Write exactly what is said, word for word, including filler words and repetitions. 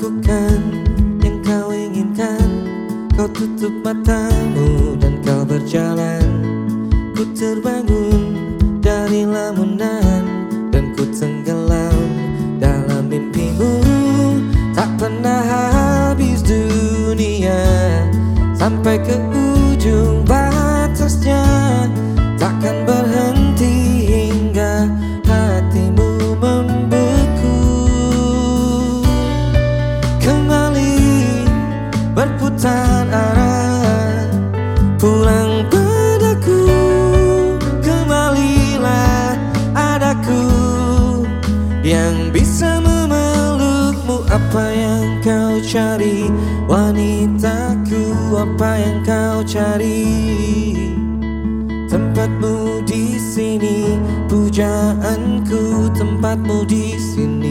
lakukan yang kau inginkan. Kau tutup matamu dan kau berjalan. Ku terbangun dari lamunan dan ku tenggelam dalam mimpimu. Tak pernah habis dunia sampai ke ujung batasnya. Takkan berhenti hingga hatimu membeku. Kembali berputar arah, pulang padaku. Kembalilah adaku yang bisa memelukmu. Apa yang kau cari, wanitaku? Apa yang kau cari? Tempatmu di sini, pujaanku. Tempatmu di sini.